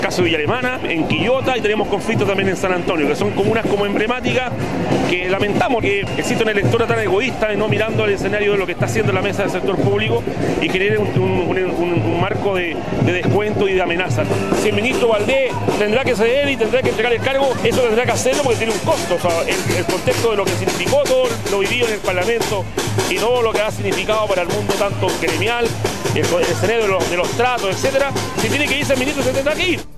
Caso de Villa Alemana, en Quillota, y tenemos conflictos también en San Antonio, que son comunas como emblemáticas que lamentamos que exista una electora tan egoísta y no mirando el escenario de lo que está haciendo la mesa del sector público y genere un marco de descuento y de amenaza. Si el ministro Valdés tendrá que ceder y tendrá que entregar el cargo, eso tendrá que hacerlo porque tiene un costo. O sea, el contexto de lo que significó todo lo vivido en el Parlamento y todo lo que ha significado para el mundo tanto gremial, el escenario de los tratos, etcétera. Si tiene que irse el ministro, se tendrá que ir.